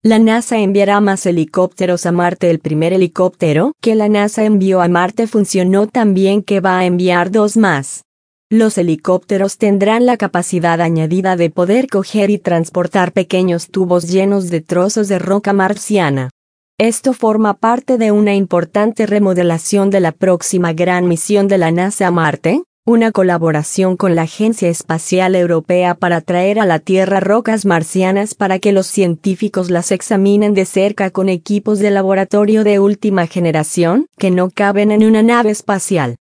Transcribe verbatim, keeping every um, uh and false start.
La NASA enviará más helicópteros a Marte. El primer helicóptero que la NASA envió a Marte funcionó tan bien que va a enviar dos más. Los helicópteros tendrán la capacidad añadida de poder coger y transportar pequeños tubos llenos de trozos de roca marciana. Esto forma parte de una importante remodelación de la próxima gran misión de la NASA a Marte, una colaboración con la Agencia Espacial Europea para traer a la Tierra rocas marcianas para que los científicos las examinen de cerca con equipos de laboratorio de última generación que no caben en una nave espacial.